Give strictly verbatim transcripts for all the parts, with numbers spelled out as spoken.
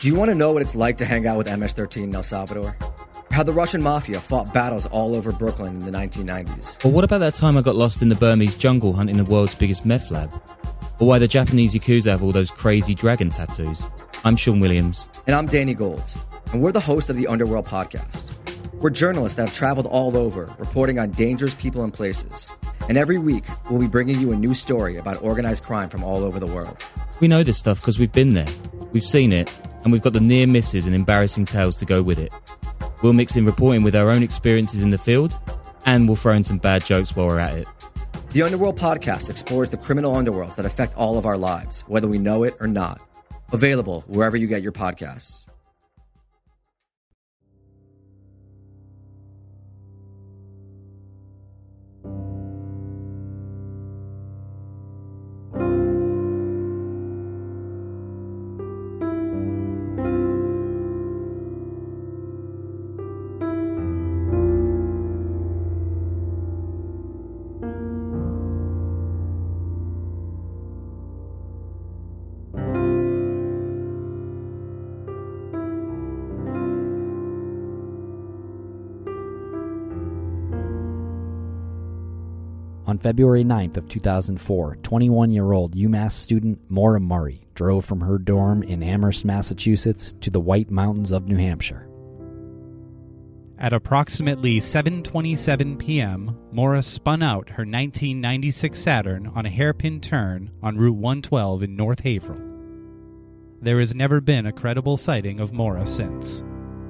Do you want to know what it's like to hang out with M S thirteen in El Salvador? How the Russian mafia fought battles all over Brooklyn in the nineteen nineties? Or what about that time I got lost in the Burmese jungle hunting the world's biggest meth lab? Or why the Japanese Yakuza have all those crazy dragon tattoos? I'm Sean Williams. And I'm Danny Gold. And we're the hosts of the Underworld Podcast. We're journalists that have traveled all over, reporting on dangerous people and places. And every week, we'll be bringing you a new story about organized crime from all over the world. We know this stuff because we've been there, we've seen it, and we've got the near misses and embarrassing tales to go with it. We'll mix in reporting with our own experiences in the field, and we'll throw in some bad jokes while we're at it. The Underworld Podcast explores the criminal underworlds that affect all of our lives, whether we know it or not. Available wherever you get your podcasts. On February ninth of two thousand four, twenty-one-year-old UMass student Maura Murray drove from her dorm in Amherst, Massachusetts to the White Mountains of New Hampshire. At approximately seven twenty-seven p.m., Maura spun out her nineteen ninety-six Saturn on a hairpin turn on Route one twelve in North Haverhill. There has never been a credible sighting of Maura since.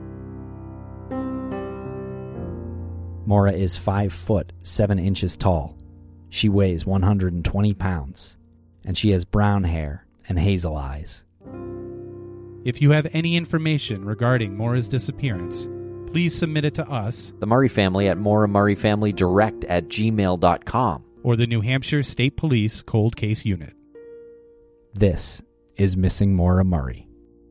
Maura is five foot seven inches tall. She weighs one hundred twenty pounds, and she has brown hair and hazel eyes. If you have any information regarding Maura's disappearance, please submit it to us, The Murray Family, at Maura Murray Family Direct at gmail dot com. or the New Hampshire State Police Cold Case Unit. This is Missing Maura Murray.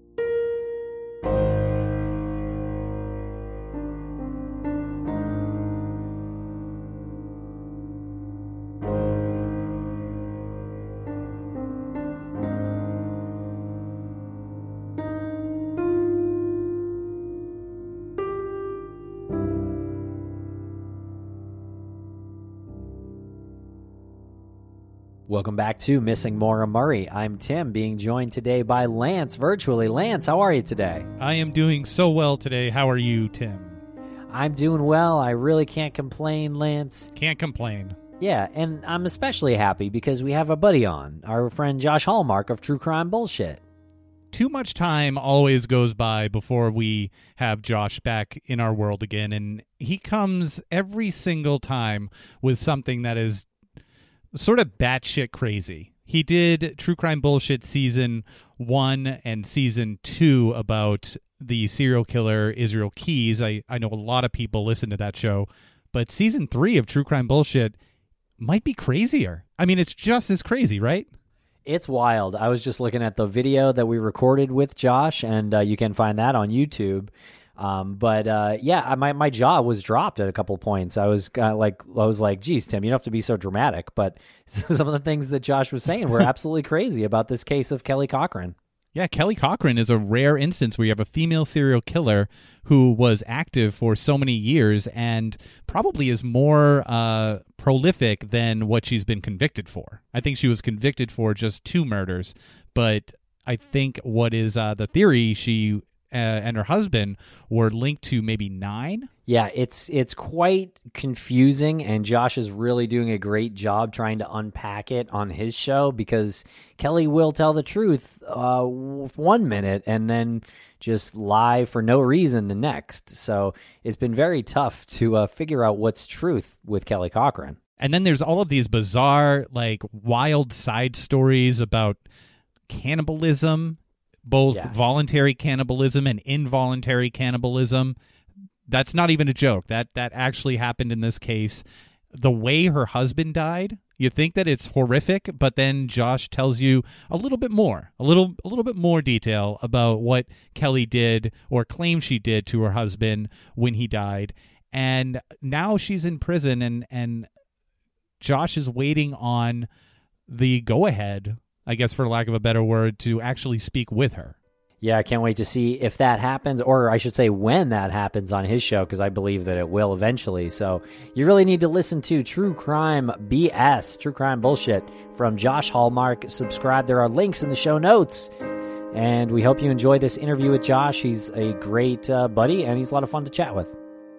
Welcome back to Missing Maura Murray. I'm Tim, being joined today by Lance virtually. Lance, how are you today? I am doing so well today. How are you, Tim? I'm doing well. I really can't complain, Lance. Can't complain. Yeah, and I'm especially happy because we have a buddy on, our friend Josh Hallmark of True Crime Bullshit. Too much time always goes by before we have Josh back in our world again, and he comes every single time with something that is sort of batshit crazy. He did True Crime Bullshit season one and season two about the serial killer Israel Keys. I, I know a lot of people listen to that show, but season three of True Crime Bullshit might be crazier. I mean, it's just as crazy, right? It's wild. I was just looking at the video that we recorded with Josh, and uh, you can find that on YouTube. Um, but uh, yeah, my my jaw was dropped at a couple of points. I was uh, like, I was like, geez, Tim, you don't have to be so dramatic. But some of the things that Josh was saying were absolutely crazy about this case of Kelly Cochran. Yeah, Kelly Cochran is a rare instance where you have a female serial killer who was active for so many years and probably is more uh, prolific than what she's been convicted for. I think she was convicted for just two murders, but I think what is uh, the theory, she uh, and her husband were linked to maybe nine. Yeah, it's it's quite confusing, and Josh is really doing a great job trying to unpack it on his show, because Kelly will tell the truth uh, one minute and then just lie for no reason the next. So it's been very tough to uh, figure out what's truth with Kelly Cochran. And then there's all of these bizarre, like, wild side stories about cannibalism, both Yes. voluntary cannibalism and involuntary cannibalism. That's not even a joke. That that actually happened in this case. The way her husband died, you think that it's horrific, but then Josh tells you a little bit more, a little a little bit more detail about what Kelly did or claims she did to her husband when he died. And now she's in prison, and and Josh is waiting on the go-ahead, I guess for lack of a better word, to actually speak with her. Yeah, I can't wait to see if that happens, or I should say when that happens on his show, because I believe that it will eventually. So you really need to listen to True Crime B S, True Crime Bullshit, from Josh Hallmark. Subscribe. There are links in the show notes. And we hope you enjoy this interview with Josh. He's a great uh, buddy, and he's a lot of fun to chat with.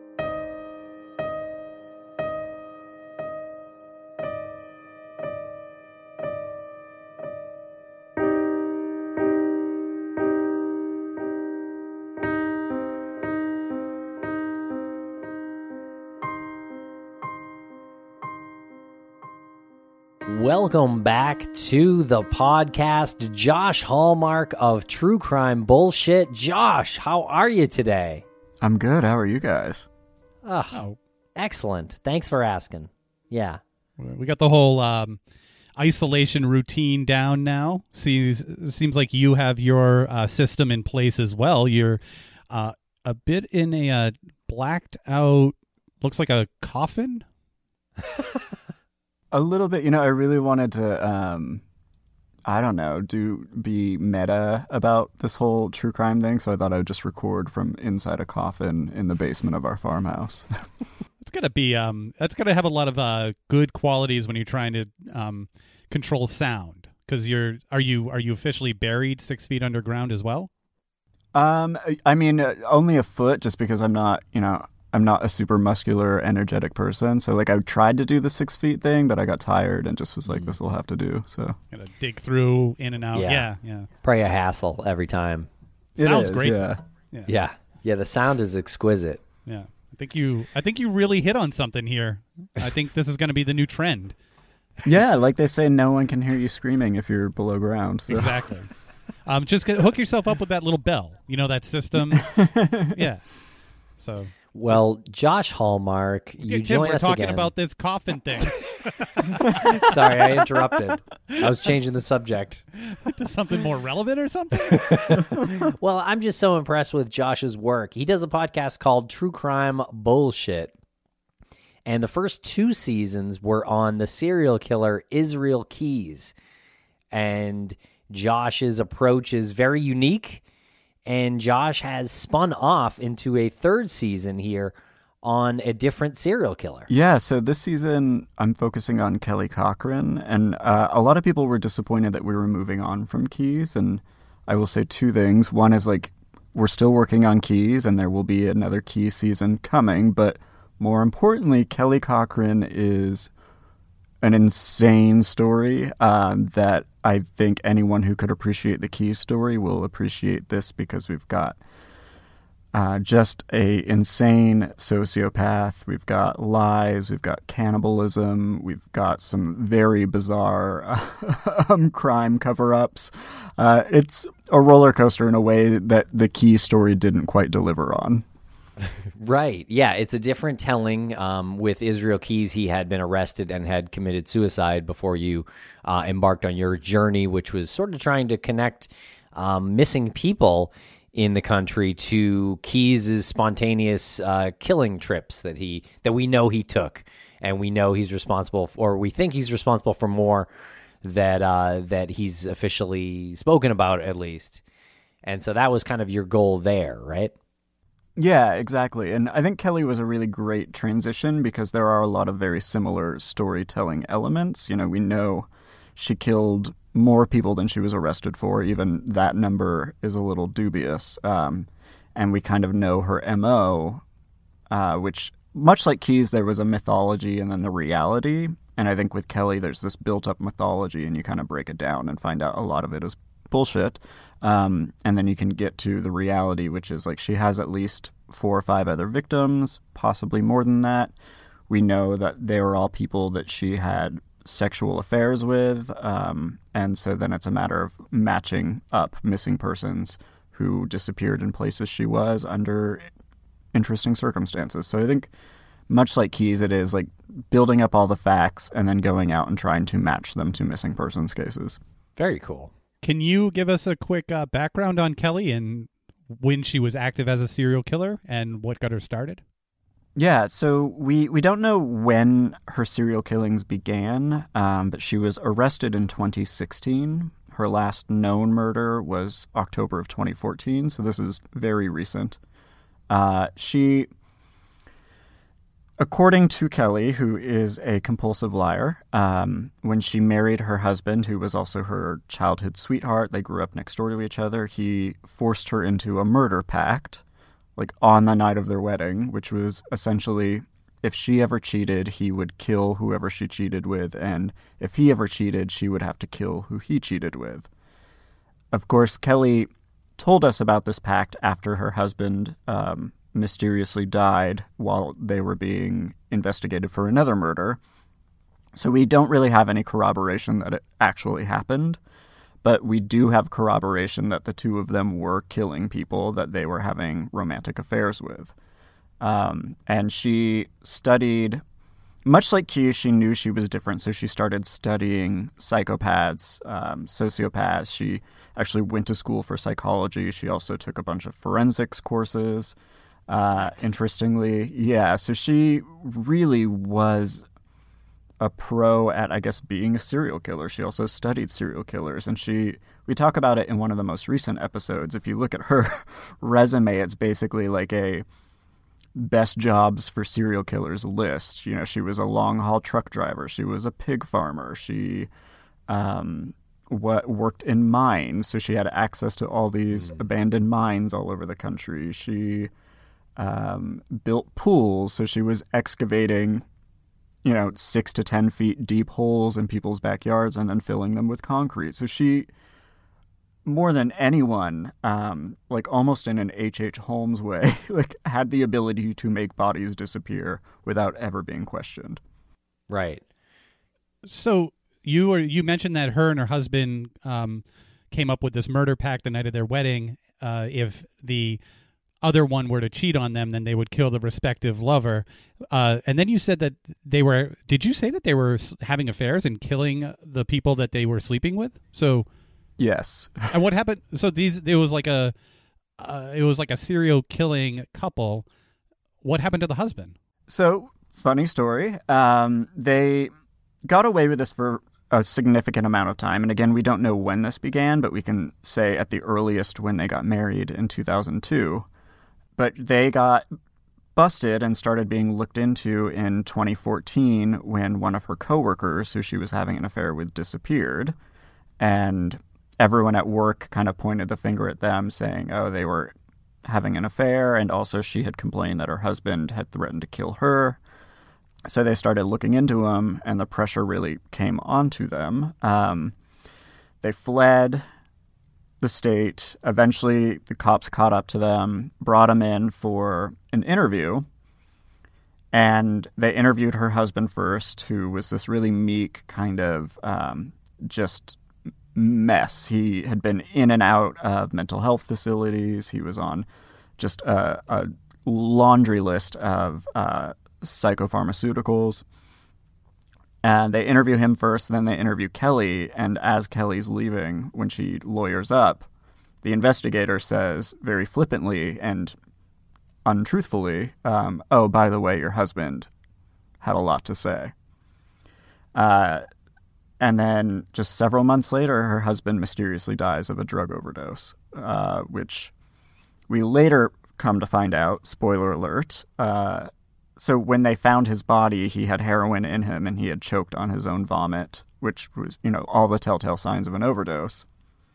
Welcome back to the podcast, Josh Hallmark of True Crime Bullshit. Josh, how are you today? I'm good. How are you guys? Oh, Oh, excellent. Thanks for asking. Yeah. we got the whole um, isolation routine down now. Seems seems like you have your uh, system in place as well. You're uh, a bit in a uh, blacked out, looks like a coffin. A little bit. You know, I really wanted to, um, I don't know, do be meta about this whole true crime thing, so I thought I would just record from inside a coffin in the basement of our farmhouse. It's gonna be um, that's gonna have a lot of uh, good qualities when you're trying to um, control sound. Because you're, are you are you officially buried six feet underground as well? um, I mean, uh, only a foot, just because I'm not, you know, I'm not a super muscular, energetic person. So, like, I tried to do the six feet thing, but I got tired and just was like, this will have to do. So, Gotta dig through, in and out. Yeah. Yeah, yeah. Probably a hassle every time. It Sounds is, great. Yeah. Yeah. Yeah. Yeah, the sound is exquisite. Yeah. I think you I think you really hit on something here. I think this is going to be the new trend. Yeah, like they say, no one can hear you screaming if you're below ground. So. Exactly. um, just get, hook yourself up with that little bell. You know, that system. Yeah. So, Well, Josh Hallmark, you yeah, Tim, join we're us talking again. about this coffin thing. Sorry, I interrupted. I was changing the subject. To something more relevant or something? Well, I'm just so impressed with Josh's work. He does a podcast called True Crime Bullshit. And the first two seasons were on the serial killer Israel Keys. And Josh's approach is very unique. And Josh has spun off into a third season here on a different serial killer. Yeah, so this season I'm focusing on Kelly Cochran, and uh, a lot of people were disappointed that we were moving on from Keys, and I will say two things. One is, like, we're still working on Keys, and there will be another Keys season coming, but more importantly, Kelly Cochran is an insane story um, that I think anyone who could appreciate the Keys story will appreciate this, because we've got uh, just a insane sociopath. We've got lies. We've got cannibalism. We've got some very bizarre um, crime cover-ups. Uh, it's a roller coaster in a way that the Keys story didn't quite deliver on. Right. Yeah, it's a different telling. Um, with Israel Keys, he had been arrested and had committed suicide before you uh, embarked on your journey, which was sort of trying to connect um, missing people in the country to Keys' spontaneous uh, killing trips that he that we know he took, and we know he's responsible for, or we think he's responsible for more that uh, that he's officially spoken about, at least. And so that was kind of your goal there, right? Yeah, exactly. And I think Kelly was a really great transition, because there are a lot of very similar storytelling elements. You know, we know she killed more people than she was arrested for. Even that number is a little dubious. Um, and we kind of know her M O, uh, which, much like Keys, there was a mythology and then the reality. And I think with Kelly, there's this built-up mythology, and you kind of break it down and find out a lot of it is bullshit. Um, and then you can get to the reality, which is, like, she has at least four or five other victims, possibly more than that. We know that they were all people that she had sexual affairs with. Um, and so then it's a matter of matching up missing persons who disappeared in places she was under interesting circumstances. So I think, much like Keys, it is like building up all the facts and then going out and trying to match them to missing persons cases. Very cool. Can you give us a quick uh, background on Kelly and when she was active as a serial killer and what got her started? Yeah, so we, we don't know when her serial killings began, um, but she was arrested in twenty sixteen. Her last known murder was October of twenty fourteen, so this is very recent. Uh, she, according to Kelly, who is a compulsive liar, um, when she married her husband, who was also her childhood sweetheart, they grew up next door to each other, he forced her into a murder pact, like on the night of their wedding, which was essentially, if she ever cheated, he would kill whoever she cheated with, and if he ever cheated, she would have to kill who he cheated with. Of course, Kelly told us about this pact after her husband um, mysteriously died while they were being investigated for another murder. So we don't really have any corroboration that it actually happened, but we do have corroboration that the two of them were killing people that they were having romantic affairs with. Um, and she studied, much like Key, she knew she was different, so she started studying psychopaths, um, sociopaths. She actually went to school for psychology. She also took a bunch of forensics courses. Uh, interestingly, yeah, so she really was a pro at, I guess, being a serial killer. She also studied serial killers, and she, we talk about it in one of the most recent episodes. If you look at her resume, it's basically like a best jobs for serial killers list. You know, she was a long-haul truck driver. She was a pig farmer. She um, what worked in mines, so she had access to all these mm. abandoned mines all over the country. She um, built pools, so she was excavating, you know, six to ten feet deep holes in people's backyards and then filling them with concrete. So she, more than anyone, um, like almost in an H H. Holmes way, like had the ability to make bodies disappear without ever being questioned. Right. So you were you mentioned that her and her husband um, came up with this murder pact the night of their wedding. Uh, if the other one were to cheat on them, then they would kill the respective lover. Uh, and then you said that they were. Did you say that they were having affairs and killing the people that they were sleeping with? So. Yes. And what happened? So these, it was like a, uh, it was like a serial killing couple. What happened to the husband? So funny story. Um, they got away with this for a significant amount of time, and again, we don't know when this began, but we can say at the earliest when they got married in two thousand two. But they got busted and started being looked into in twenty fourteen when one of her coworkers, who she was having an affair with, disappeared, and everyone at work kind of pointed the finger at them, saying, oh, they were having an affair, and also she had complained that her husband had threatened to kill her. So they started looking into him, and the pressure really came onto them. Um, they fled the state. Eventually, the cops caught up to them, brought him in for an interview, and they interviewed her husband first, who was this really meek kind of um, just mess. He had been in and out of mental health facilities. He was on just a, a laundry list of uh, psychopharmaceuticals. And they interview him first, then they interview Kelly, and as Kelly's leaving, when she lawyers up, the investigator says very flippantly and untruthfully, um, oh, by the way, your husband had a lot to say. Uh, and then just several months later, her husband mysteriously dies of a drug overdose, uh, which we later come to find out, spoiler alert, uh, so when they found his body, he had heroin in him and he had choked on his own vomit, which was, you know, all the telltale signs of an overdose.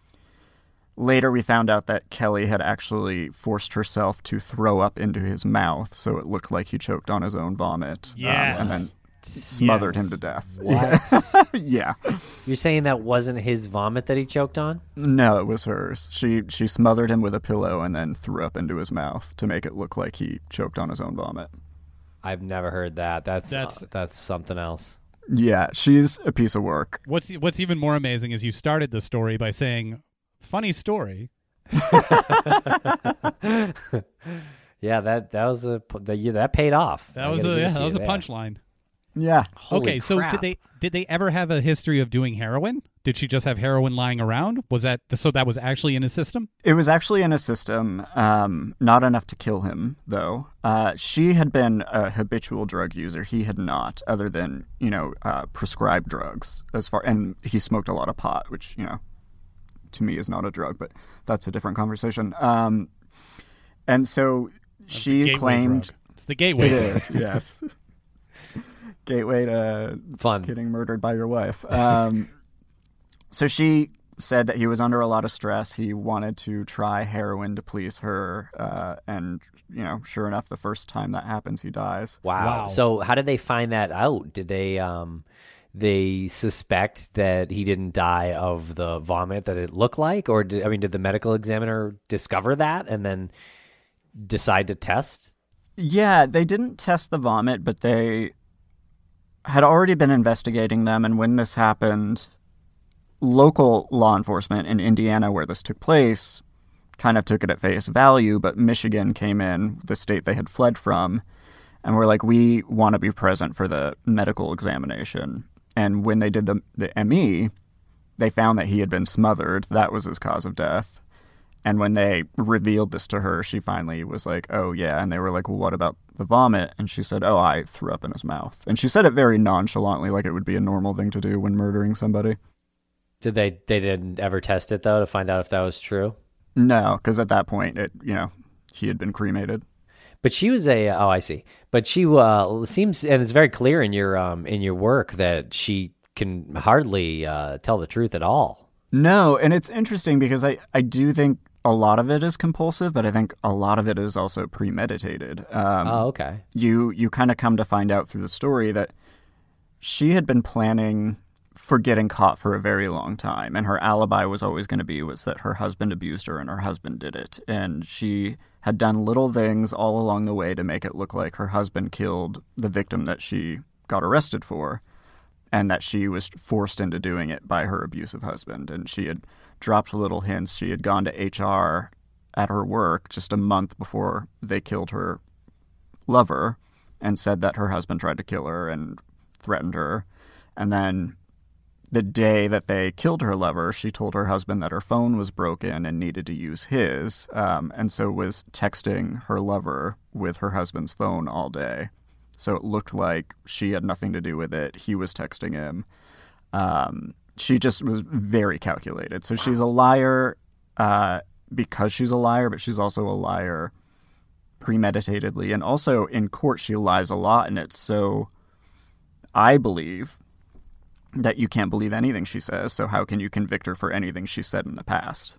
Later, we found out that Kelly had actually forced herself to throw up into his mouth, so it looked like he choked on his own vomit. Yes. Um, and then smothered yes. him to death. What? Yeah. You're saying that wasn't his vomit that he choked on? No, it was hers. She she smothered him with a pillow and then threw up into his mouth to make it look like he choked on his own vomit. I've never heard that. That's That's- uh, that's something else. Yeah, she's a piece of work. What's what's even more amazing is you started the story by saying, "Funny story." Yeah, that that was a that, yeah, that paid off. That I was gotta a give it yeah, to that you was a there. punchline. Yeah. Holy Okay, so crap. did they did they ever have a history of doing heroin? Did she just have heroin lying around? Was that so that was actually in his system? It was actually in a system, um, not enough to kill him, though. Uh, she had been a habitual drug user. He had not, other than, you know, uh, prescribed drugs. As far And he smoked a lot of pot, which, you know, to me is not a drug, but that's a different conversation. Um, and so That's she claimed drug. It's the gateway. it is, yes, gateway to Fun. getting murdered by your wife. Um, so she said that he was under a lot of stress. He wanted to try heroin to please her, uh, and you know, sure enough, the first time that happens, he dies. Wow. Wow. So how did they find that out? Did they um they suspect that he didn't die of the vomit that it looked like, or did, I mean, did the medical examiner discover that and then decide to test? Yeah, they didn't test the vomit, but they had already been investigating them. And when this happened, local law enforcement in Indiana, where this took place, kind of took it at face value. But Michigan came in, the state they had fled from, and were like, we want to be present for the medical examination. And when they did the, the M E, they found that he had been smothered. That was his cause of death. And when they revealed this to her, she finally was like, oh, yeah. And they were like, well, what about the vomit? And she said, oh, I threw up in his mouth. And she said it very nonchalantly, like it would be a normal thing to do when murdering somebody. Did they they didn't ever test it, though, to find out if that was true? No, because at that point, it you know, he had been cremated. But she was a oh, I see. But she uh, seems, and it's very clear in your um in your work that she can hardly uh, tell the truth at all. No, and it's interesting because I, I do think a lot of it is compulsive, but I think a lot of it is also premeditated. Um, Oh, okay. You you kind of come to find out through the story that she had been planning for getting caught for a very long time, and her alibi was always going to be was that her husband abused her and her husband did it, and she had done little things all along the way to make it look like her husband killed the victim that she got arrested for, and that she was forced into doing it by her abusive husband. And she had dropped little hints. She had gone to H R at her work just a month before they killed her lover and said that her husband tried to kill her and threatened her. And then the day that they killed her lover, she told her husband that her phone was broken and needed to use his, um, and so was texting her lover with her husband's phone all day. So it looked like she had nothing to do with it. He was texting him. Um, she just was very calculated. So she's a liar uh, because she's a liar, but she's also a liar premeditatedly. And also in court, she lies a lot, and it's so, I believe, that you can't believe anything she says, so how can you convict her for anything she said in the past?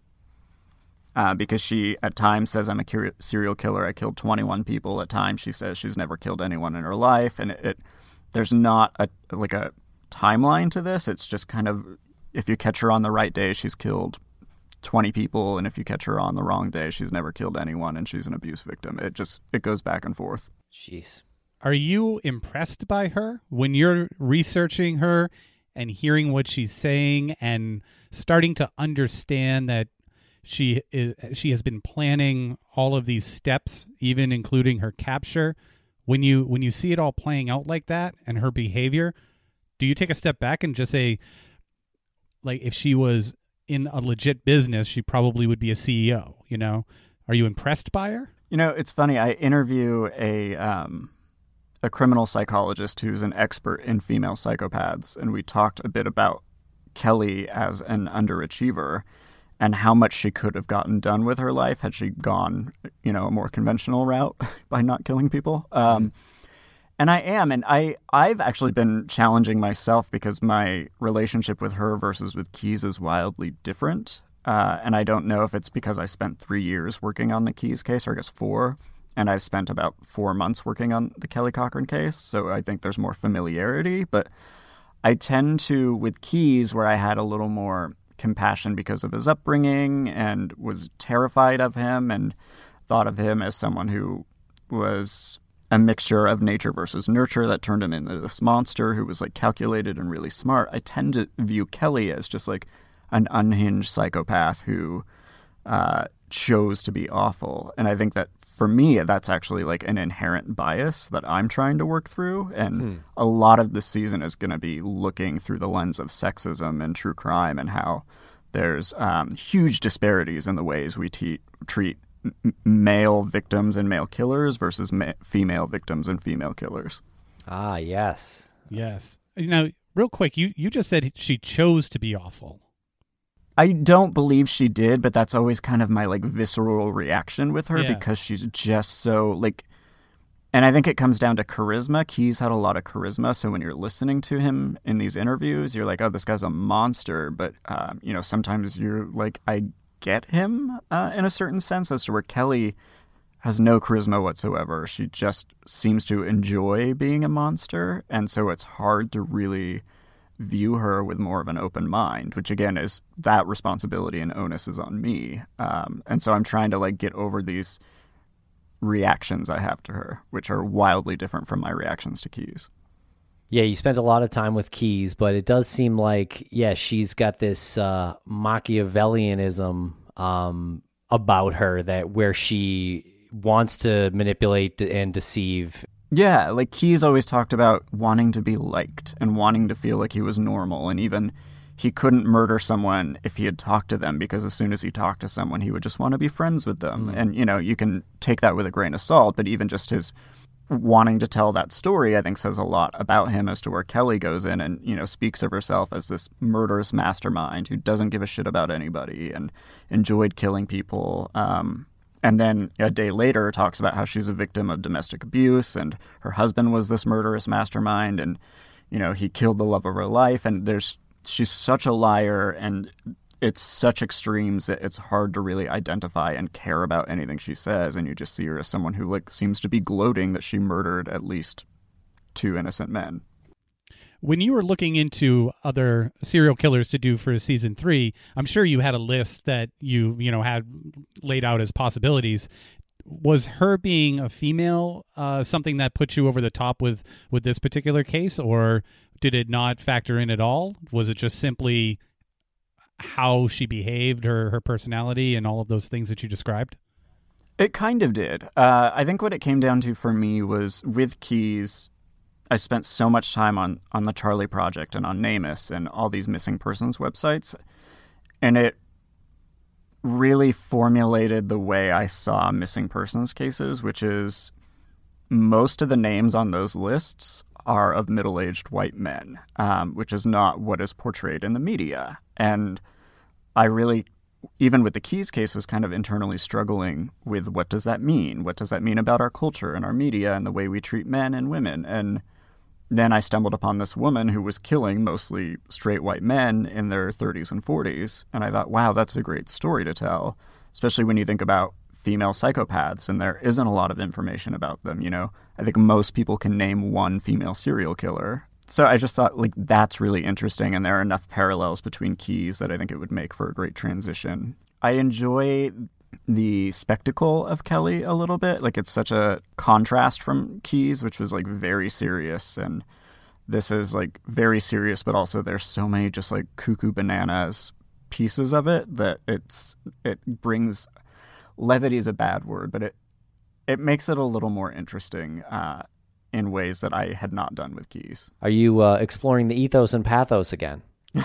Uh, because she, at times, says, I'm a cur- serial killer, I killed twenty-one people. At times, she says she's never killed anyone in her life, and it, it there's not a like a timeline to this. It's just kind of, if you catch her on the right day, she's killed twenty people, and if you catch her on the wrong day, she's never killed anyone, and she's an abuse victim. It just, it goes back and forth. Jeez. Are you impressed by her when you're researching her and hearing what she's saying and starting to understand that she is, she has been planning all of these steps, even including her capture? When you when you see it all playing out like that and her behavior, do you take a step back and just say, like, if she was in a legit business, she probably would be a C E O, you know? Are you impressed by her? You know, it's funny. I interview a um, a criminal psychologist who's an expert in female psychopaths, and we talked a bit about Kelly as an underachiever and how much she could have gotten done with her life had she gone, you know, a more conventional route by not killing people. Um, and I am, and I, I've actually been challenging myself because my relationship with her versus with Keyes is wildly different. Uh, and I don't know if it's because I spent three years working on the Keyes case, or I guess four, and I've spent about four months working on the Kelly Cochran case. So I think there's more familiarity. But I tend to, with Keyes, where I had a little more compassion because of his upbringing and was terrified of him and thought of him as someone who was a mixture of nature versus nurture that turned him into this monster who was like calculated and really smart. I tend to view Kelly as just like an unhinged psychopath who uh, chose to be awful. And I think that for me, that's actually like an inherent bias that I'm trying to work through. And hmm. a lot of this season is going to be looking through the lens of sexism and true crime and how there's um, huge disparities in the ways we te- treat m- male victims and male killers versus ma- female victims and female killers. Ah, yes. Yes. You know, real quick, you, you just said she chose to be awful. I don't believe she did, but that's always kind of my like visceral reaction with her Yeah. because she's just so like, and I think it comes down to charisma. Keyes had a lot of charisma, so when you're listening to him in these interviews, you're like, oh, this guy's a monster. But um, you know, sometimes you're like, I get him uh, in a certain sense, as to where Kelly has no charisma whatsoever. She just seems to enjoy being a monster, and so it's hard to really view her with more of an open mind, which again is that responsibility and onus is on me. Um, and so I'm trying to like get over these reactions I have to her, which are wildly different from my reactions to Keyes. Yeah, you spent a lot of time with Keyes, but it does seem like, yeah, she's got this uh, Machiavellianism um, about her that where she wants to manipulate and deceive. Yeah, like Keyes always talked about wanting to be liked and wanting to feel like he was normal, and even he couldn't murder someone if he had talked to them, because as soon as he talked to someone, he would just want to be friends with them. Mm. And, you know, you can take that with a grain of salt, but even just his wanting to tell that story, I think, says a lot about him, as to where Kelly goes in and, you know, speaks of herself as this murderous mastermind who doesn't give a shit about anybody and enjoyed killing people. Um, and then a day later talks about how she's a victim of domestic abuse and her husband was this murderous mastermind and, you know, he killed the love of her life. And there's she's such a liar, and it's such extremes that it's hard to really identify and care about anything she says, and you just see her as someone who like seems to be gloating that she murdered at least two innocent men. When you were looking into other serial killers to do for season three, I'm sure you had a list that you, you know, had laid out as possibilities. Was her being a female uh, something that put you over the top with, with this particular case, or did it not factor in at all? Was it just simply how she behaved, her, her personality, and all of those things that you described? It kind of did. Uh, I think what it came down to for me was with Keyes, I spent so much time on, on the Charlie Project and on NamUs and all these missing persons websites, and it really formulated the way I saw missing persons cases, which is most of the names on those lists are of middle-aged white men, um, which is not what is portrayed in the media. And I really, even with the Keyes case, was kind of internally struggling with what does that mean? What does that mean about our culture and our media and the way we treat men and women? And then I stumbled upon this woman who was killing mostly straight white men in their thirties and forties. And I thought, wow, that's a great story to tell, especially when you think about female psychopaths, and there isn't a lot of information about them. You know, I think most people can name one female serial killer. So I just thought, like, that's really interesting, and there are enough parallels between Keyes that I think it would make for a great transition. I enjoy the spectacle of Kelly a little bit. Like, it's such a contrast from Keyes, which was, like, very serious, and this is, like, very serious, but also there's so many just, like, cuckoo bananas pieces of it that it's it brings... Levity is a bad word, but it it makes it a little more interesting uh, in ways that I had not done with Keyes. Are you uh, exploring the ethos and pathos again?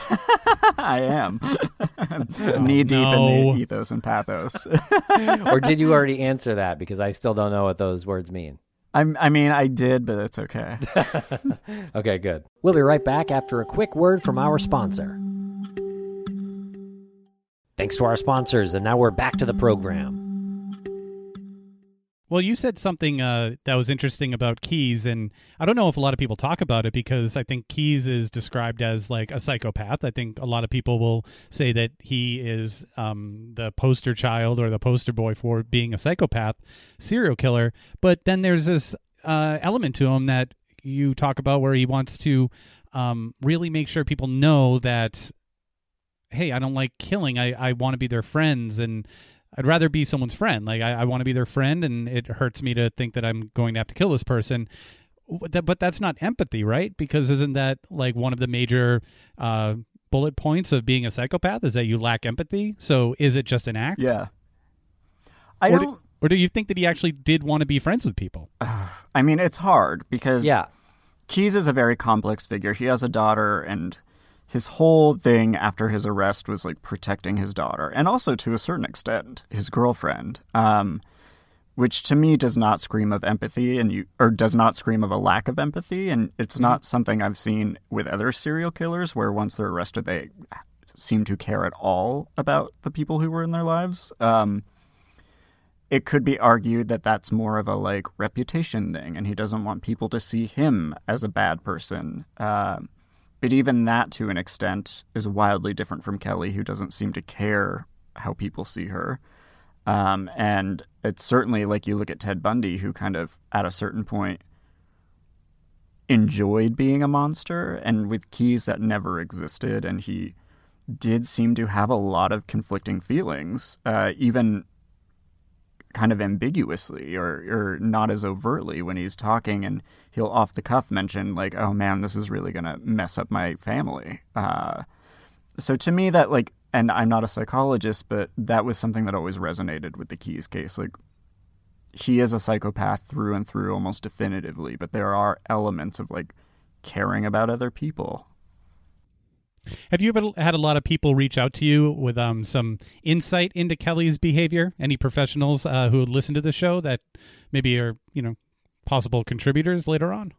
I am. Knee deep no. in the ethos and pathos. Or did you already answer that? Because I still don't know what those words mean. I'm, I mean, I did, but it's okay. Okay, good. We'll be right back after a quick word from our sponsor. Thanks to our sponsors, and now we're back to the program. Well, you said something uh, that was interesting about Keyes, and I don't know if a lot of people talk about it because I think Keyes is described as like a psychopath. I think a lot of people will say that he is um, the poster child or the poster boy for being a psychopath serial killer. But then there's this uh, element to him that you talk about where he wants to um, really make sure people know that, hey, I don't like killing. I, I want to be their friends, and I'd rather be someone's friend. Like, I, I want to be their friend, and it hurts me to think that I'm going to have to kill this person. But that's not empathy, right? Because isn't that like one of the major uh, bullet points of being a psychopath is that you lack empathy? So is it just an act? Yeah. I or don't... Do, or do you think that he actually did want to be friends with people? I mean, it's hard because yeah. Keyes is a very complex figure. He has a daughter, and his whole thing after his arrest was like protecting his daughter, and also to a certain extent his girlfriend, um, which to me does not scream of empathy, and you or does not scream of a lack of empathy. And it's not something I've seen with other serial killers where once they're arrested they seem to care at all about the people who were in their lives. Um, it could be argued that that's more of a like reputation thing, and he doesn't want people to see him as a bad person. Uh, but even that, to an extent, is wildly different from Kelly, who doesn't seem to care how people see her. Um, and it's certainly like you look at Ted Bundy, who kind of at a certain point enjoyed being a monster, and with Keyes that never existed, and he did seem to have a lot of conflicting feelings, uh, even kind of ambiguously or, or not as overtly when he's talking, and he'll off the cuff mention like, oh man, this is really going to mess up my family. Uh, so to me that like, and I'm not a psychologist, but that was something that always resonated with the Keyes case. Like, he is a psychopath through and through almost definitively, but there are elements of like caring about other people. Have you ever had a lot of people reach out to you with um, some insight into Kelly's behavior? Any professionals uh, who listen to the show that maybe are, you know, possible contributors later on?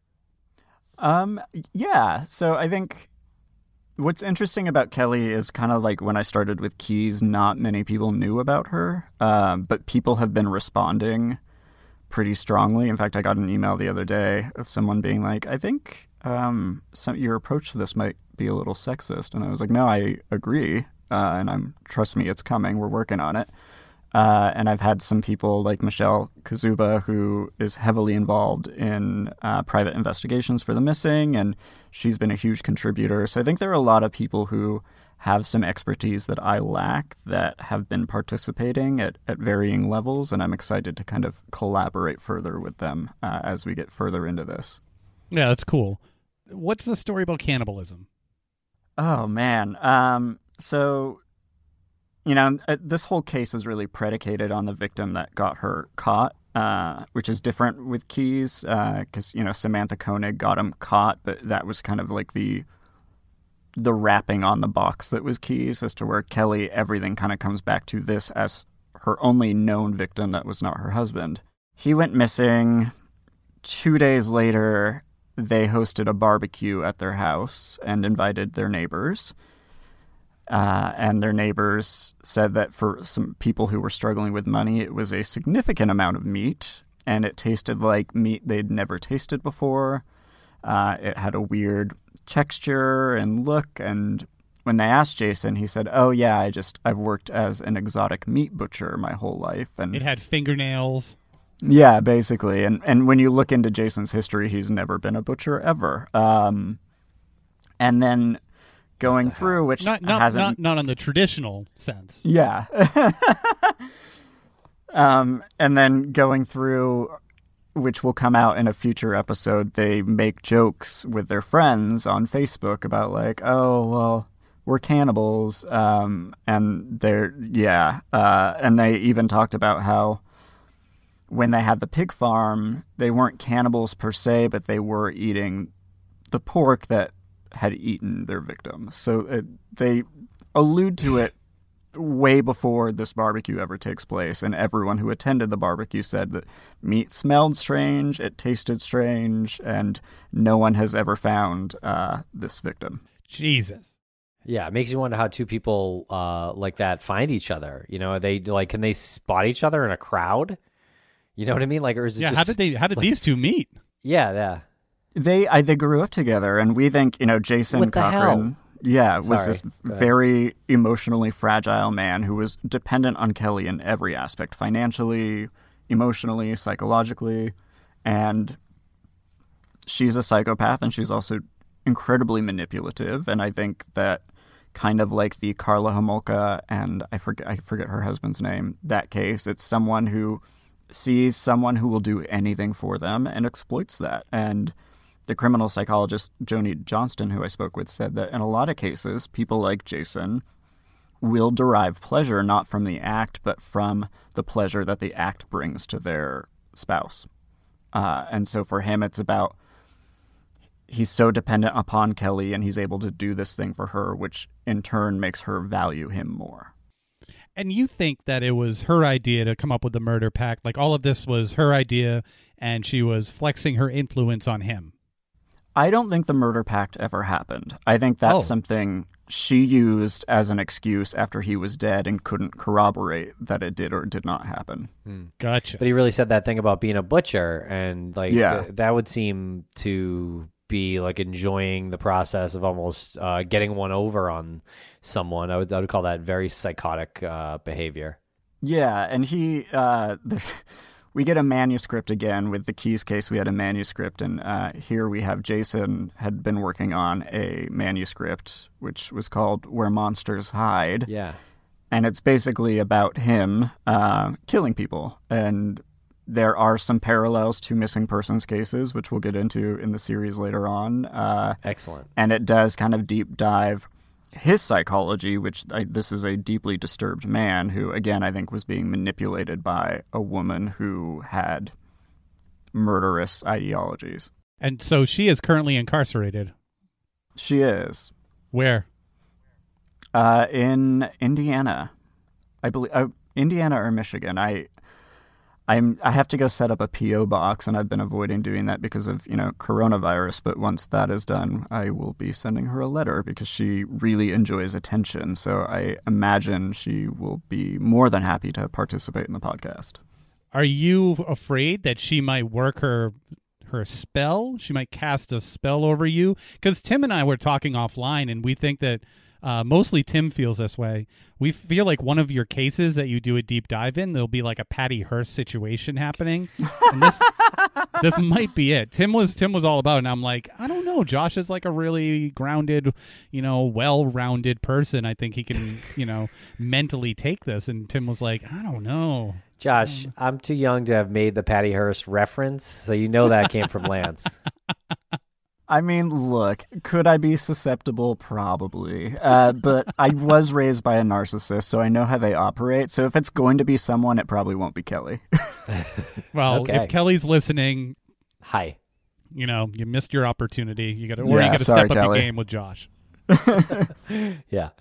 Um, yeah. So I think what's interesting about Kelly is kind of like when I started with Keyes, not many people knew about her, um, but people have been responding pretty strongly. In fact, I got an email the other day of someone being like, I think um, some, your approach to this might be a little sexist. And I was like, no, I agree. Uh, and I'm trust me, it's coming. We're working on it. Uh, and I've had some people like Michelle Kazuba, who is heavily involved in uh, private investigations for the missing, and she's been a huge contributor. So I think there are a lot of people who have some expertise that I lack that have been participating at, at varying levels, and I'm excited to kind of collaborate further with them uh, as we get further into this. Yeah, that's cool. What's the story about cannibalism? Oh, man. Um, so... You know, this whole case is really predicated on the victim that got her caught, uh, which is different with Keyes because, uh, you know, Samantha Koenig got him caught, but that was kind of like the the wrapping on the box that was Keyes, as to where Kelly, everything kind of comes back to this as her only known victim that was not her husband. He went missing. Two days later, they hosted a barbecue at their house and invited their neighbors. Uh, and their neighbors said that for some people who were struggling with money, it was a significant amount of meat, and it tasted like meat they'd never tasted before. Uh, it had a weird texture and look, and when they asked Jason, he said, oh, yeah, I just, I've worked as an exotic meat butcher my whole life. And it had fingernails. Yeah, basically. And, and when you look into Jason's history, he's never been a butcher ever. Um, and then... going through, which not not, hasn't... not not on the traditional sense. Yeah. um, and then going through, which will come out in a future episode, they make jokes with their friends on Facebook about like, oh, well, we're cannibals. Um, and they're, yeah. Uh, and they even talked about how when they had the pig farm, they weren't cannibals per se, but they were eating the pork that had eaten their victims. So it, they allude to it way before this barbecue ever takes place, and everyone who attended the barbecue said that meat smelled strange, it tasted strange, and no one has ever found uh, this victim. Jesus. Yeah, it makes you wonder how two people uh, like that find each other. You know, are they like, can they spot each other in a crowd? You know what I mean? Like, or is it yeah? just, How did they? How did like, these two meet? Yeah, yeah. They I, they grew up together, and we think, you know, Jason What the Cochran, hell? yeah, was Sorry. this Go ahead. very emotionally fragile man who was dependent on Kelly in every aspect, financially, emotionally, psychologically, and she's a psychopath, and she's also incredibly manipulative, and I think that kind of like the Karla Homolka and I forget I forget her husband's name, that case, it's someone who sees someone who will do anything for them and exploits that. And the criminal psychologist Joni Johnston, who I spoke with, said that in a lot of cases, people like Jason will derive pleasure not from the act, but from the pleasure that the act brings to their spouse. Uh, and so for him, it's about he's so dependent upon Kelly, and he's able to do this thing for her, which in turn makes her value him more. And you think that it was her idea to come up with the murder pact? Like, all of this was her idea, and she was flexing her influence on him? I don't think the murder pact ever happened. I think that's Oh. something she used as an excuse after he was dead and couldn't corroborate that it did or did not happen. Gotcha. But he really said that thing about being a butcher, and like Yeah. th- that would seem to be like enjoying the process of almost uh, getting one over on someone. I would I would call that very psychotic uh, behavior. Yeah, and he, uh, the, we get a manuscript again with the Keyes case. We had a manuscript, and uh, here we have Jason had been working on a manuscript which was called Where Monsters Hide. Yeah. And it's basically about him uh, killing people. And there are some parallels to missing persons cases, which we'll get into in the series later on. Uh, Excellent. and it does kind of deep dive his psychology, which I, this is a deeply disturbed man who, again, I think was being manipulated by a woman who had murderous ideologies. And so she is currently incarcerated. She is. Where? Uh, in Indiana. I believe uh, Indiana or Michigan. I I'm I have to go set up a P O box, and I've been avoiding doing that because of, you know, coronavirus, but once that is done, I will be sending her a letter because she really enjoys attention. So I imagine she will be more than happy to participate in the podcast. Are you afraid that she might work her her spell? She might cast a spell over you? Because Tim and I were talking offline, and we think that uh, mostly Tim feels this way. We feel like one of your cases that you do a deep dive in, there'll be like a Patty Hearst situation happening. And this this might be it. Tim was Tim was all about it, and I'm like, I don't know. Josh is like a really grounded, you know, well-rounded person. I think he can, you know, mentally take this. And Tim was like, I don't know. Josh, I'm too young to have made the Patty Hearst reference, so you know that came from Lance. I mean, look, could I be susceptible? Probably. Uh, but I was raised by a narcissist, so I know how they operate. So if it's going to be someone, it probably won't be Kelly. Well, Okay. if Kelly's listening, Hi. you know, you missed your opportunity. You got to, or Yeah, you got to sorry, step up Kelly. your game with Josh. Yeah.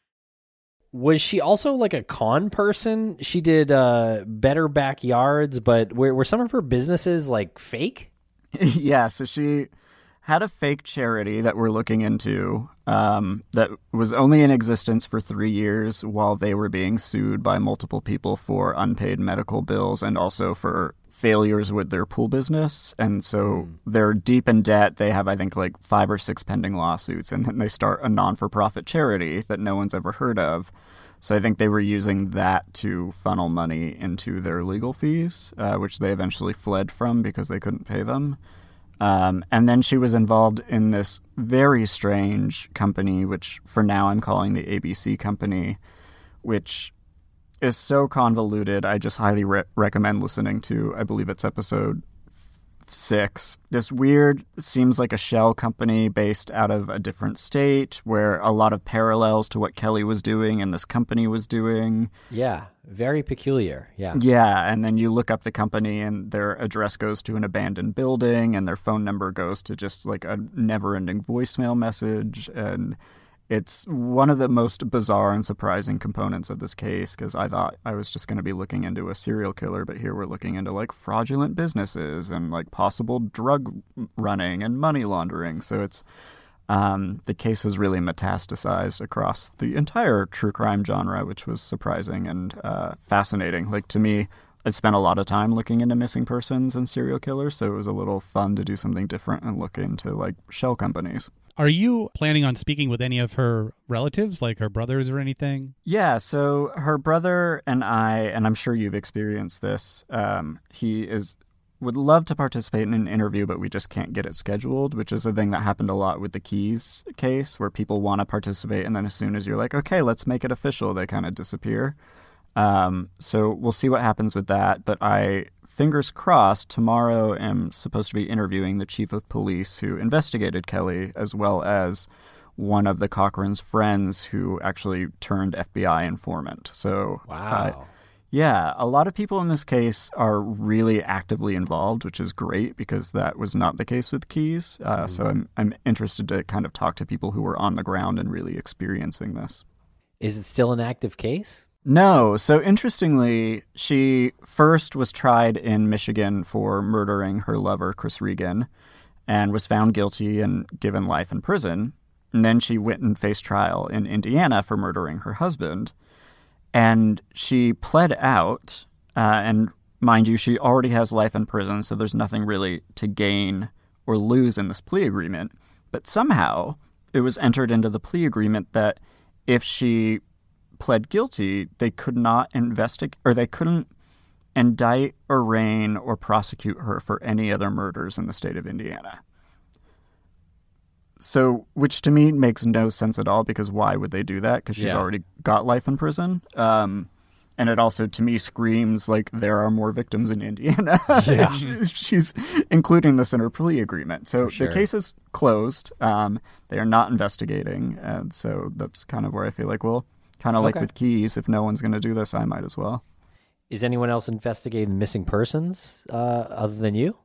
Was she also like a con person? She did uh, Better Backyards, but were, were some of her businesses like fake? Yeah, so she had a fake charity that we're looking into um, that was only in existence for three years while they were being sued by multiple people for unpaid medical bills and also for failures with their pool business. And so they're deep in debt. They have, I think, like five or six pending lawsuits, and then they start a non-for-profit charity that no one's ever heard of. So I think they were using that to funnel money into their legal fees, uh, which they eventually fled from because they couldn't pay them. Um, and then she was involved in this very strange company, which for now I'm calling the A B C company, which is so convoluted. I just highly re- recommend listening to, I believe it's episode six. This weird, seems like a shell company based out of a different state where a lot of parallels to what Kelly was doing and this company was doing. Yeah, very peculiar. Yeah. Yeah, and then you look up the company and their address goes to an abandoned building and their phone number goes to just like a never-ending voicemail message. And it's one of the most bizarre and surprising components of this case because I thought I was just going to be looking into a serial killer, but here we're looking into like fraudulent businesses and like possible drug running and money laundering. So it's Um, the case has really metastasized across the entire true crime genre, which was surprising and uh, fascinating. Like, to me, I spent a lot of time looking into missing persons and serial killers, so it was a little fun to do something different and look into, like, shell companies. Are you planning on speaking with any of her relatives, like her brothers or anything? Yeah, so her brother and I, and I'm sure you've experienced this, um, he is would love to participate in an interview, but we just can't get it scheduled, which is a thing that happened a lot with the Keyes case, where people want to participate, and then as soon as you're like, okay, let's make it official, they kind of disappear. Um, so we'll see what happens with that, but I, fingers crossed, tomorrow am supposed to be interviewing the chief of police who investigated Kelly, as well as one of the Cochran's friends who actually turned F B I informant. So Wow. Uh, Yeah, a lot of people in this case are really actively involved, which is great because that was not the case with Keyes. Uh, mm-hmm. So I'm I'm interested to kind of talk to people who were on the ground and really experiencing this. Is it still an active case? No. So interestingly, she first was tried in Michigan for murdering her lover, Chris Regan, and was found guilty and given life in prison. And then she went and faced trial in Indiana for murdering her husband. And she pled out, uh, and mind you, she already has life in prison, so there's nothing really to gain or lose in this plea agreement. But somehow it was entered into the plea agreement that if she pled guilty, they could not investigate, or they couldn't indict, arraign, or prosecute her for any other murders in the state of Indiana. So, which to me makes no sense at all, because why would they do that? Because she's Yeah. already got life in prison. Um, and it also, to me, screams like there are more victims in Indiana. Yeah. She's including this in her plea agreement. So sure. the case is closed. Um, they are not investigating. And so that's kind of where I feel like, well, kind of like Okay. with Keyes, if no one's going to do this, I might as well. Is anyone else investigating missing persons uh, other than you?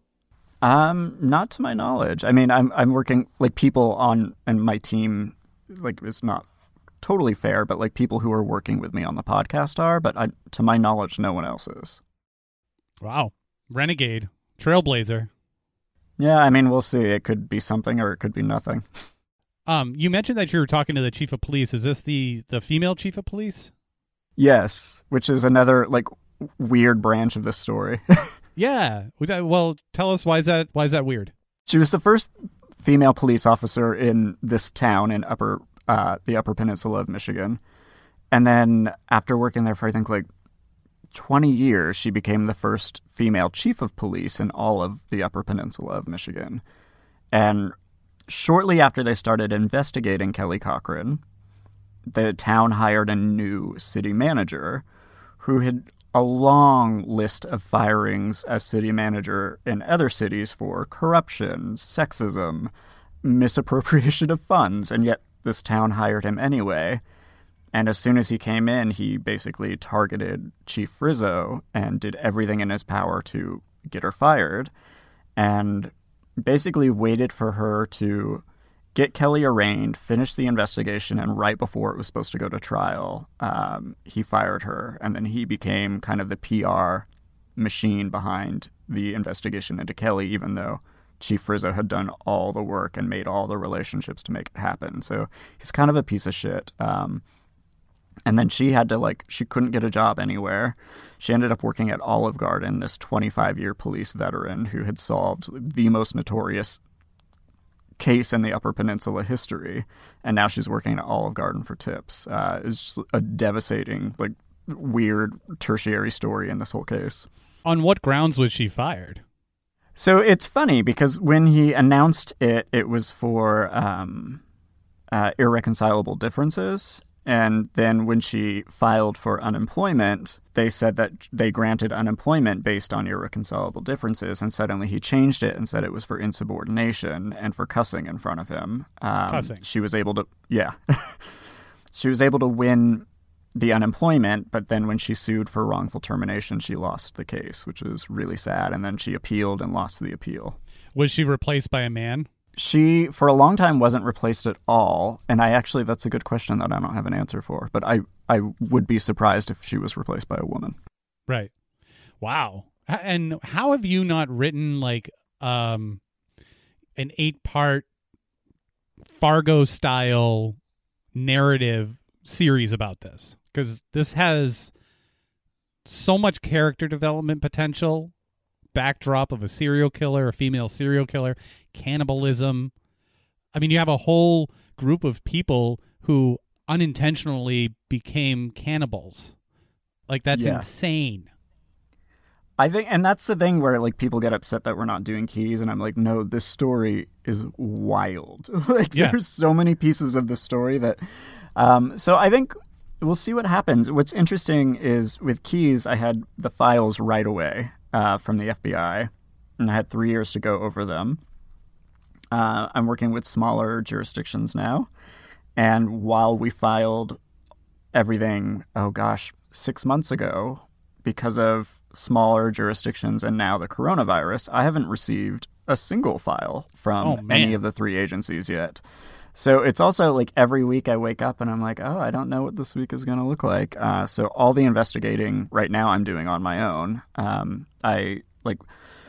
Um, not to my knowledge. I mean, I'm I'm working like people on and my team, like it's not totally fair, but like people who are working with me on the podcast are. But I, to my knowledge, no one else is. Wow. Renegade. Trailblazer. Yeah, I mean, we'll see. It could be something or it could be nothing. Um, you mentioned that you were talking to the chief of police. Is this the, the female chief of police? Yes, which is another like weird branch of this story. Yeah. Well, tell us why is that why is that weird? She was the first female police officer in this town in upper uh, the Upper Peninsula of Michigan. And then after working there for I think like twenty years, she became the first female chief of police in all of the Upper Peninsula of Michigan. And shortly after they started investigating Kelly Cochran, the town hired a new city manager who had a long list of firings as city manager in other cities for corruption, sexism, misappropriation of funds, and yet this town hired him anyway. And as soon as he came in, he basically targeted Chief Rizzo and did everything in his power to get her fired, and basically waited for her to get Kelly arraigned, finish the investigation, and right before it was supposed to go to trial, um, he fired her, and then he became kind of the P R machine behind the investigation into Kelly, even though Chief Rizzo had done all the work and made all the relationships to make it happen. So he's kind of a piece of shit. Um, and then she had to, like, she couldn't get a job anywhere. She ended up working at Olive Garden, this twenty-five-year police veteran who had solved the most notorious case in the Upper Peninsula history, and now she's working at Olive Garden for tips. Uh, it's just a devastating, like, weird tertiary story in this whole case. On what grounds was she fired? So it's funny because when he announced it, it was for um, uh, irreconcilable differences. And then when she filed for unemployment, they said that they granted unemployment based on irreconcilable differences. And suddenly he changed it and said it was for insubordination and for cussing in front of him. Um, Cussing. She was able to, yeah. She was able to win the unemployment, but then when she sued for wrongful termination, she lost the case, which was really sad. And then she appealed and lost the appeal. Was she replaced by a man? She, for a long time, wasn't replaced at all. And I actually, that's a good question that I don't have an answer for. But I, I would be surprised if she was replaced by a woman. Right. Wow. H- And how have you not written like um, an eight-part Fargo-style narrative series about this? Because this has so much character development potential, backdrop of a serial killer, a female serial killer, cannibalism. I mean, you have a whole group of people who unintentionally became cannibals. Like, that's Yeah. insane. I think, and that's the thing where like people get upset that we're not doing Keyes, and I'm like, no, this story is wild. Like, Yeah. there's so many pieces of the story that. Um, so I think we'll see what happens. What's interesting is with Keyes, I had the files right away uh, from the F B I, and I had three years to go over them. Uh, I'm working with smaller jurisdictions now, and while we filed everything, oh gosh, six months ago, because of smaller jurisdictions and now the coronavirus, I haven't received a single file from Oh, man. any of the three agencies yet. So it's also like every week I wake up and I'm like, oh, I don't know what this week is going to look like. Uh, so all the investigating right now I'm doing on my own. Um, I like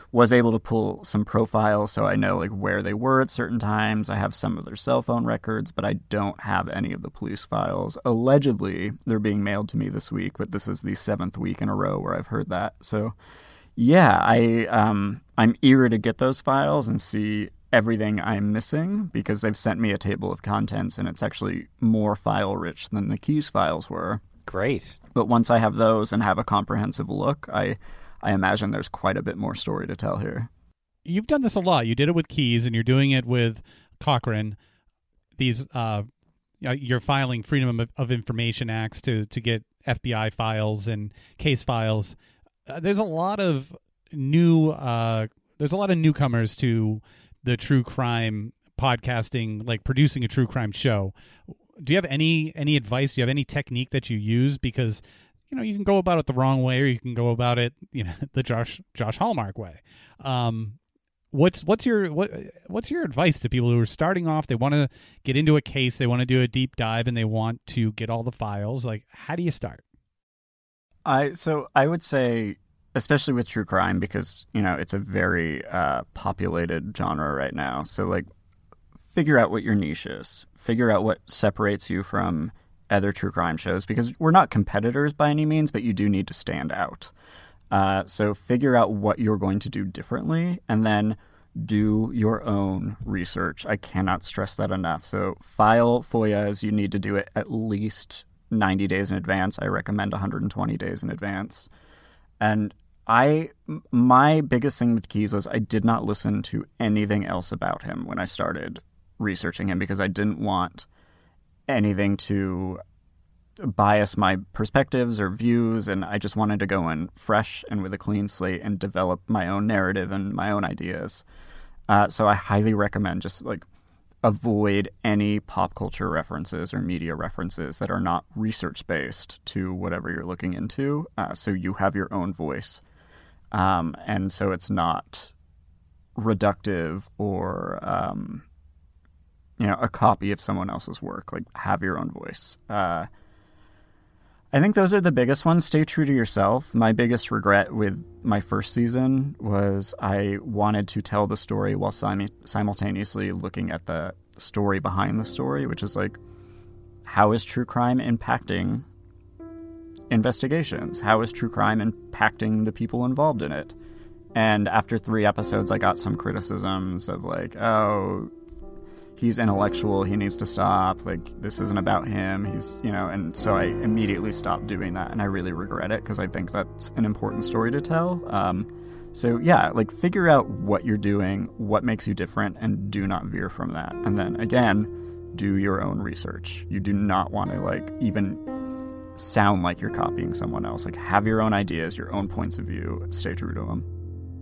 was able to pull some profiles, so I know like where they were at certain times. I have some of their cell phone records, but I don't have any of the police files. Allegedly, they're being mailed to me this week, but this is the seventh week in a row where I've heard that. So, yeah, I um, I'm eager to get those files and see everything I'm missing, because they've sent me a table of contents, and it's actually more file-rich than the Keyes files were. Great. But once I have those and have a comprehensive look, I I imagine there's quite a bit more story to tell here. You've done this a lot. You did it with Keyes, and you're doing it with Cochran. These, uh, you're filing Freedom of, of Information Acts to, to get F B I files and case files. Uh, there's a lot of new, uh, there's a lot of newcomers to the true crime podcasting, like producing a true crime show. Do you have any any advice? Do you have any technique that you use? Because you know, you can go about it the wrong way, or you can go about it, you know, the Josh Josh Hallmark way. Um, what's what's your what what's your advice to people who are starting off? They want to get into a case, they want to do a deep dive, and they want to get all the files. Like, how do you start? I so I would say, especially with true crime, because you know it's a very uh, populated genre right now. So like, figure out what your niche is. Figure out what separates you from other true crime shows, because we're not competitors by any means, but you do need to stand out. Uh, so figure out what you're going to do differently, and then do your own research. I cannot stress that enough. So file F O I As. You need to do it at least ninety days in advance. I recommend one hundred twenty days in advance. And I, my biggest thing with Keyes was I did not listen to anything else about him when I started researching him, because I didn't want anything to bias my perspectives or views, and I just wanted to go in fresh and with a clean slate and develop my own narrative and my own ideas. Uh, so I highly recommend just like avoid any pop culture references or media references that are not research based to whatever you're looking into, uh, so you have your own voice, um, and so it's not reductive or um, you know, a copy of someone else's work. Like, have your own voice. Uh, I think those are the biggest ones. Stay true to yourself. My biggest regret with my first season was I wanted to tell the story while sim- simultaneously looking at the story behind the story, which is like, how is true crime impacting investigations? How is true crime impacting the people involved in it? And after three episodes, I got some criticisms of like, oh, he's intellectual, he needs to stop, like, this isn't about him, he's, you know, and so I immediately stopped doing that, and I really regret it, because I think that's an important story to tell. Um, so, yeah, like, figure out what you're doing, what makes you different, and do not veer from that. And then, again, do your own research. You do not want to, like, even sound like you're copying someone else. Like, have your own ideas, your own points of view, stay true to them.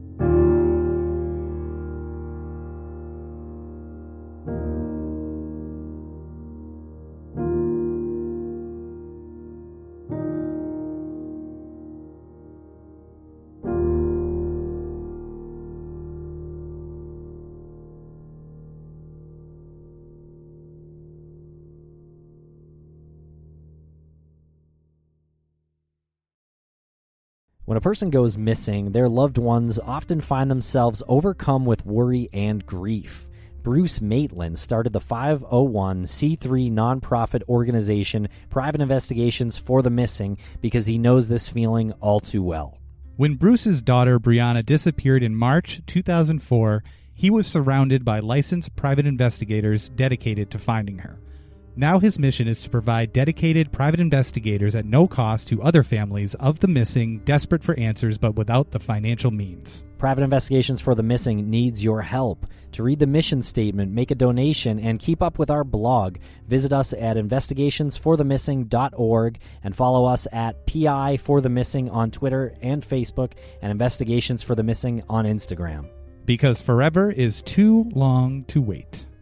When a person goes missing, their loved ones often find themselves overcome with worry and grief. Bruce Maitland started the five oh one c three nonprofit organization Private Investigations for the Missing because he knows this feeling all too well. When Bruce's daughter Brianna disappeared in March two thousand four, he was surrounded by licensed private investigators dedicated to finding her. Now his mission is to provide dedicated private investigators at no cost to other families of the missing, desperate for answers but without the financial means. Private Investigations for the Missing needs your help. To read the mission statement, make a donation, and keep up with our blog, visit us at investigations for the missing dot org and follow us at P I for the Missing on Twitter and Facebook, and Investigations for the Missing on Instagram. Because forever is too long to wait.